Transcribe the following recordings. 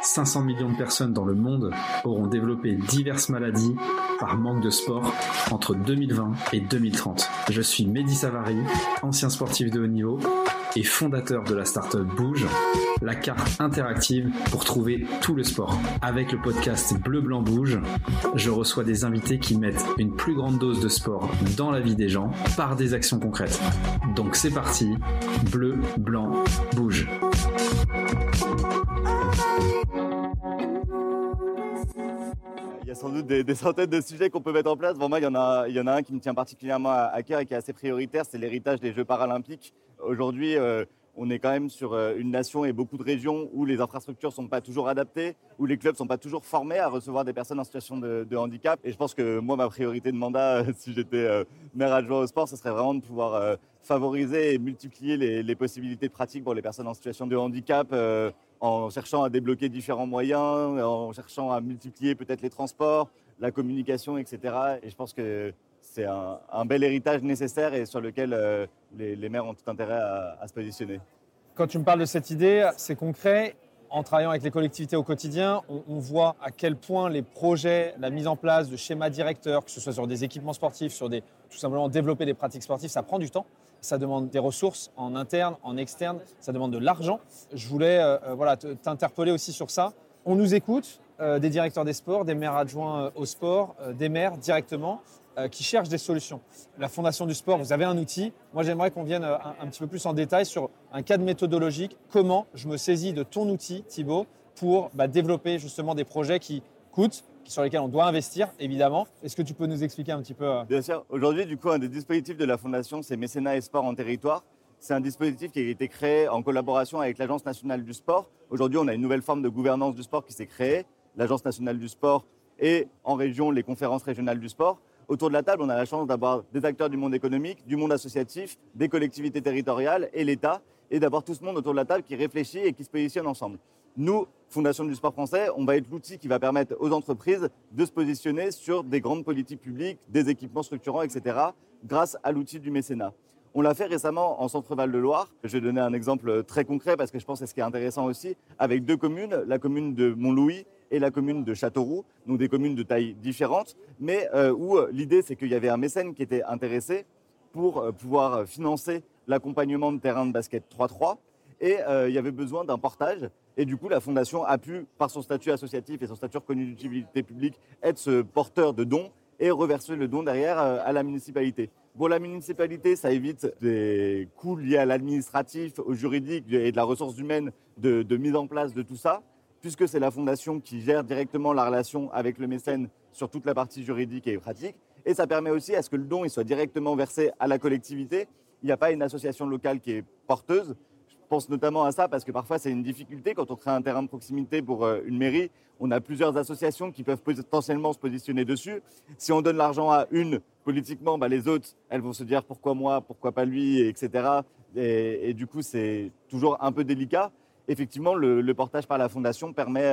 500 millions de personnes dans le monde auront développé diverses maladies par manque de sport entre 2020 et 2030. Je suis Mehdi Savary, ancien sportif de haut niveau et fondateur de la startup Bouge, la carte interactive pour trouver tout le sport. Avec le podcast Bleu Blanc Bouge, je reçois des invités qui mettent une plus grande dose de sport dans la vie des gens par des actions concrètes. Donc c'est parti, Bleu Blanc Bouge. Il y a sans doute des centaines de sujets qu'on peut mettre en place. Pour moi, il y en a un qui me tient particulièrement à cœur et qui est assez prioritaire, c'est l'héritage des Jeux paralympiques. Aujourd'hui, on est quand même sur une nation et beaucoup de régions où les infrastructures ne sont pas toujours adaptées, où les clubs ne sont pas toujours formés à recevoir des personnes en situation de handicap. Et je pense que moi, ma priorité de mandat, si j'étais maire adjoint au sport, ce serait vraiment de pouvoir favoriser et multiplier les possibilités de pratique pour les personnes en situation de handicap, en cherchant à débloquer différents moyens, en cherchant à multiplier peut-être les transports, la communication, etc. Et je pense que c'est un bel héritage nécessaire et sur lequel les maires ont tout intérêt à se positionner. Quand tu me parles de cette idée, c'est concret. En travaillant avec les collectivités au quotidien, on voit à quel point les projets, la mise en place de schémas directeurs, que ce soit sur des équipements sportifs, tout simplement développer des pratiques sportives, ça prend du temps. Ça demande des ressources en interne, en externe, ça demande de l'argent. Je voulais t'interpeller aussi sur ça. On nous écoute, des directeurs des sports, des maires adjoints au sport, des maires directement, qui cherchent des solutions. La Fondation du Sport, vous avez un outil. Moi, j'aimerais qu'on vienne un petit peu plus en détail sur un cadre méthodologique. Comment je me saisis de ton outil, Thibaut, pour développer justement des projets qui coûtent, sur lesquels on doit investir, évidemment. Est-ce que tu peux nous expliquer un petit peu Bien sûr. Aujourd'hui, du coup, un des dispositifs de la Fondation, c'est Mécénat et Sport en territoire. C'est un dispositif qui a été créé en collaboration avec l'Agence nationale du sport. Aujourd'hui, on a une nouvelle forme de gouvernance du sport qui s'est créée. L'Agence nationale du sport et en région, les conférences régionales du sport. Autour de la table, on a la chance d'avoir des acteurs du monde économique, du monde associatif, des collectivités territoriales et l'État, et d'avoir tout ce monde autour de la table qui réfléchit et qui se positionne ensemble. Nous, Fondation du Sport français, on va être l'outil qui va permettre aux entreprises de se positionner sur des grandes politiques publiques, des équipements structurants, etc., grâce à l'outil du mécénat. On l'a fait récemment en Centre-Val de Loire. Je vais donner un exemple très concret parce que je pense que c'est ce qui est intéressant aussi, avec deux communes, la commune de Montlouis et la commune de Châteauroux, donc des communes de taille différentes, mais où l'idée c'est qu'il y avait un mécène qui était intéressé pour pouvoir financer l'accompagnement de terrains de basket 3-3 et il y avait besoin d'un portage. Et du coup, la Fondation a pu, par son statut associatif et son statut reconnu d'utilité publique, être ce porteur de dons et reverser le don derrière à la municipalité. Pour la municipalité, ça évite des coûts liés à l'administratif, au juridique et de la ressource humaine de mise en place de tout ça, puisque c'est la Fondation qui gère directement la relation avec le mécène sur toute la partie juridique et pratique. Et ça permet aussi à ce que le don il soit directement versé à la collectivité. Il n'y a pas une association locale qui est porteuse. Je pense notamment à ça parce que parfois c'est une difficulté quand on crée un terrain de proximité pour une mairie. On a plusieurs associations qui peuvent potentiellement se positionner dessus. Si on donne l'argent à une, politiquement, les autres, elles vont se dire pourquoi moi, pourquoi pas lui, etc. Et du coup, c'est toujours un peu délicat. Effectivement, le portage par la Fondation permet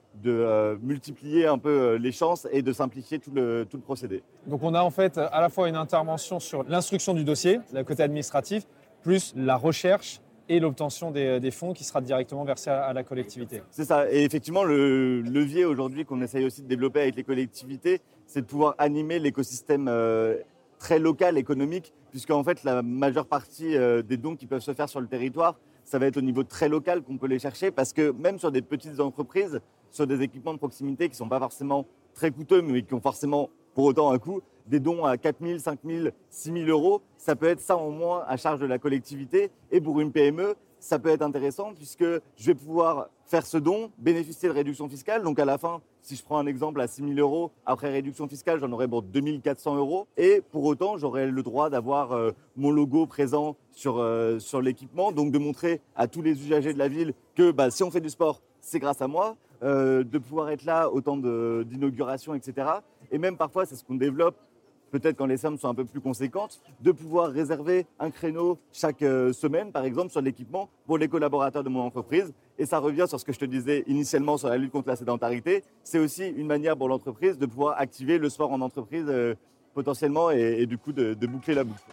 de multiplier un peu les chances et de simplifier tout le procédé. Donc on a en fait à la fois une intervention sur l'instruction du dossier, le côté administratif, plus la recherche et l'obtention des fonds qui sera directement versé à la collectivité. C'est ça. Et effectivement, le levier aujourd'hui qu'on essaye aussi de développer avec les collectivités, c'est de pouvoir animer l'écosystème très local, économique, puisqu'en fait, la majeure partie des dons qui peuvent se faire sur le territoire, ça va être au niveau très local qu'on peut les chercher, parce que même sur des petites entreprises, sur des équipements de proximité qui ne sont pas forcément très coûteux, mais qui ont forcément pour autant un coût, des dons à 4 000, 5 000, 6 000 euros, ça peut être ça en moins à charge de la collectivité. Et pour une PME, ça peut être intéressant puisque je vais pouvoir faire ce don, bénéficier de réduction fiscale. Donc à la fin, si je prends un exemple à 6 000 euros, après réduction fiscale, j'en aurai pour 2 400 euros. Et pour autant, j'aurai le droit d'avoir mon logo présent sur l'équipement. Donc de montrer à tous les usagers de la ville que si on fait du sport, c'est grâce à moi. De pouvoir être là au temps d'inauguration, etc. Et même parfois, c'est ce qu'on développe, peut-être quand les sommes sont un peu plus conséquentes, de pouvoir réserver un créneau chaque semaine, par exemple, sur l'équipement pour les collaborateurs de mon entreprise. Et ça revient sur ce que je te disais initialement sur la lutte contre la sédentarité. C'est aussi une manière pour l'entreprise de pouvoir activer le sport en entreprise potentiellement et du coup de boucler la boucle.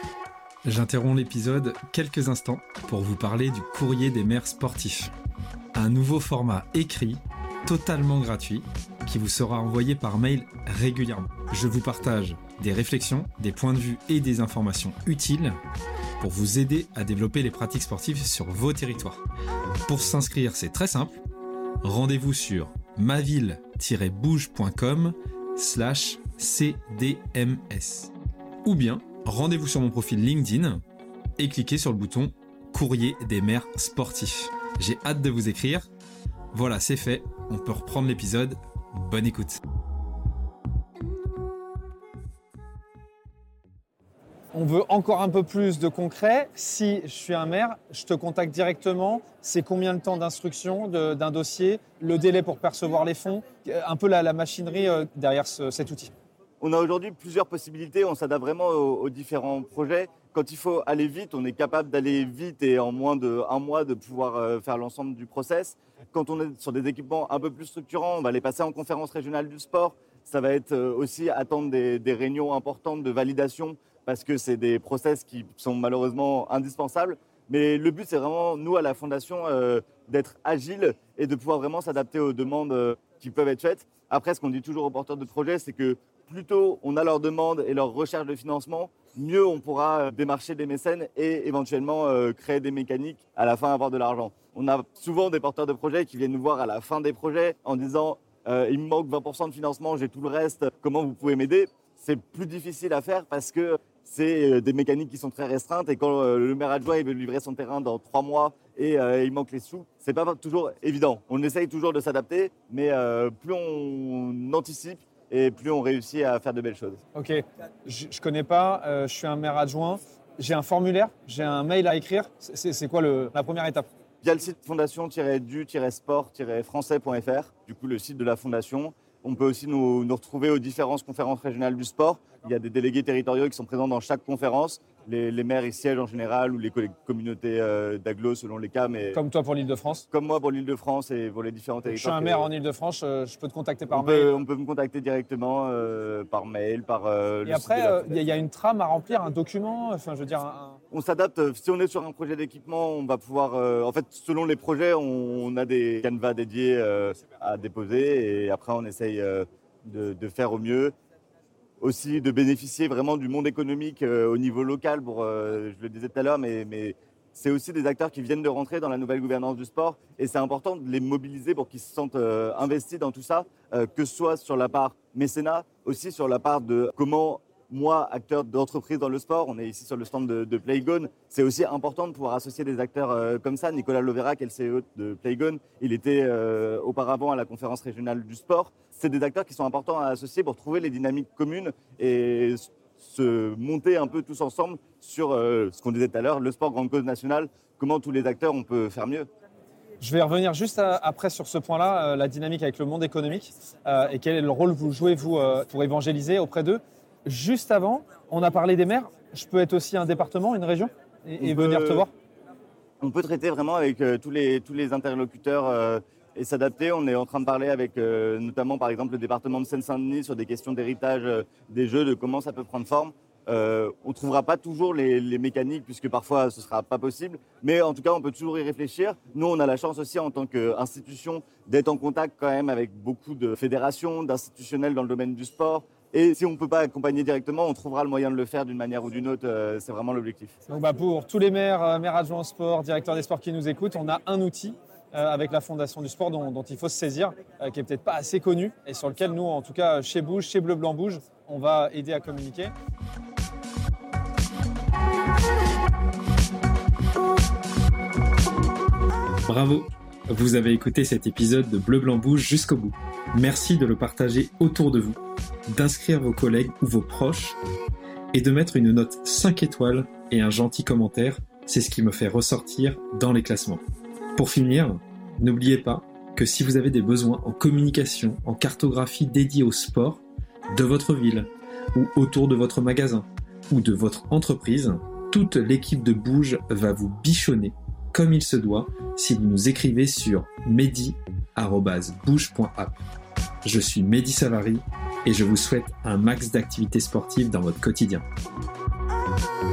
J'interromps l'épisode quelques instants pour vous parler du courrier des maires sportifs. un nouveau format écrit, totalement gratuit, qui vous sera envoyé par mail régulièrement. Je vous partage des réflexions, des points de vue et des informations utiles pour vous aider à développer les pratiques sportives sur vos territoires. Pour s'inscrire, c'est très simple. Rendez-vous sur maville-bouge.com/cdms ou bien rendez-vous sur mon profil LinkedIn et cliquez sur le bouton Courrier des maires sportifs. J'ai hâte de vous écrire. Voilà, c'est fait. On peut reprendre l'épisode. Bonne écoute. On veut encore un peu plus de concret. Si je suis un maire, je te contacte directement. C'est combien de temps d'instruction d'un dossier, le délai pour percevoir les fonds, un peu la machinerie derrière cet outil. On a aujourd'hui plusieurs possibilités. On s'adapte vraiment aux différents projets. Quand il faut aller vite, on est capable d'aller vite et en moins d'1 mois de pouvoir faire l'ensemble du process. Quand on est sur des équipements un peu plus structurants, on va les passer en conférence régionale du sport. Ça va être aussi attendre des réunions importantes de validation parce que c'est des process qui sont malheureusement indispensables. Mais le but, c'est vraiment, nous, à la Fondation, d'être agile et de pouvoir vraiment s'adapter aux demandes qui peuvent être faites. Après, ce qu'on dit toujours aux porteurs de projets, c'est que plus tôt on a leurs demandes et leurs recherches de financement, mieux on pourra démarcher des mécènes et éventuellement créer des mécaniques, à la fin avoir de l'argent. On a souvent des porteurs de projets qui viennent nous voir à la fin des projets en disant il me manque 20% de financement, j'ai tout le reste, comment vous pouvez m'aider ? C'est plus difficile à faire parce que c'est des mécaniques qui sont très restreintes et quand le maire adjoint il veut livrer son terrain dans 3 mois et il manque les sous, c'est pas toujours évident. On essaye toujours de s'adapter, mais plus on anticipe et plus on réussit à faire de belles choses. Ok, je connais pas, je suis un maire adjoint, j'ai un formulaire, j'ai un mail à écrire, c'est quoi la première étape ? Via le site fondation-du-sport-français.fr, du coup le site de la Fondation. On peut aussi nous retrouver aux différentes conférences régionales du sport. Il y a des délégués territoriaux qui sont présents dans chaque conférence. Les maires y siègent en général ou les communautés d'agglos selon les cas. Mais comme toi pour l'Île-de-France ? Comme moi pour l'Île-de-France et pour les différents territoires. Je suis un maire en Île-de-France, je peux te contacter par mail. On peut me contacter directement par mail, par et après, il y a une trame à remplir, un document, enfin je veux dire... On s'adapte. Si on est sur un projet d'équipement, on va pouvoir... en fait, selon les projets, on a des canevas dédiés à déposer et après on essaye de faire au mieux. Aussi de bénéficier vraiment du monde économique au niveau local, je le disais tout à l'heure, mais c'est aussi des acteurs qui viennent de rentrer dans la nouvelle gouvernance du sport et c'est important de les mobiliser pour qu'ils se sentent investis dans tout ça, que ce soit sur la part mécénat, aussi sur la part de comment moi, acteur d'entreprise dans le sport, on est ici sur le stand de Playgone, c'est aussi important de pouvoir associer des acteurs comme ça. Nicolas Lovera, qui est le CEO de Playgone, il était auparavant à la conférence régionale du sport. C'est des acteurs qui sont importants à associer pour trouver les dynamiques communes et se monter un peu tous ensemble sur ce qu'on disait tout à l'heure, le sport grande cause nationale, comment tous les acteurs on peut faire mieux. Je vais revenir juste après sur ce point-là, la dynamique avec le monde économique et quel est le rôle que vous jouez, vous, pour évangéliser auprès d'eux. Juste avant, on a parlé des maires. Je peux être aussi un département, une région et venir te voir ? On peut traiter vraiment avec tous les interlocuteurs et s'adapter. On est en train de parler avec notamment par exemple le département de Seine-Saint-Denis sur des questions d'héritage des jeux, de comment ça peut prendre forme. On ne trouvera pas toujours les mécaniques puisque parfois ce ne sera pas possible. Mais en tout cas, on peut toujours y réfléchir. Nous, on a la chance aussi en tant qu'institution d'être en contact quand même avec beaucoup de fédérations, d'institutionnels dans le domaine du sport. Et si on ne peut pas accompagner directement, on trouvera le moyen de le faire d'une manière ou d'une autre. C'est vraiment l'objectif. Donc pour tous les maires adjoints au sport, directeurs des sports qui nous écoutent, on a un outil avec la Fondation du sport dont il faut se saisir, qui n'est peut-être pas assez connu et sur lequel nous, en tout cas chez Bouge, chez Bleu Blanc Bouge, on va aider à communiquer. Bravo, vous avez écouté cet épisode de Bleu Blanc Bouge jusqu'au bout. Merci de le partager autour de vous, d'inscrire vos collègues ou vos proches et de mettre une note 5 étoiles et un gentil commentaire, c'est ce qui me fait ressortir dans les classements. Pour finir, n'oubliez pas que si vous avez des besoins en communication, en cartographie dédiée au sport de votre ville ou autour de votre magasin ou de votre entreprise, toute l'équipe de Bouge va vous bichonner comme il se doit si vous nous écrivez sur mehdi@bouge.app. Je suis Mehdi Savary et je vous souhaite un max d'activités sportives dans votre quotidien.